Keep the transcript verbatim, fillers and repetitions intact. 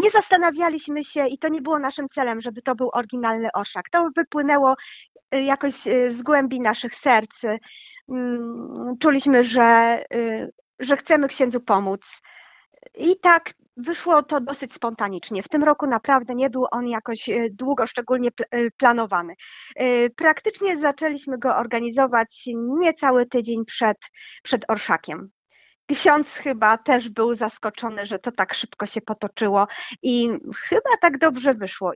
nie zastanawialiśmy się i to nie było naszym celem, żeby to był oryginalny orszak. To wypłynęło y, jakoś y, z głębi naszych serc. Mm, Czuliśmy, że, y, że chcemy księdzu pomóc. I tak wyszło to dosyć spontanicznie. W tym roku naprawdę nie był on jakoś e, długo szczególnie pl- e, planowany. E, Praktycznie zaczęliśmy go organizować niecały tydzień przed, przed orszakiem. Ksiądz chyba też był zaskoczony, że to tak szybko się potoczyło i chyba tak dobrze wyszło.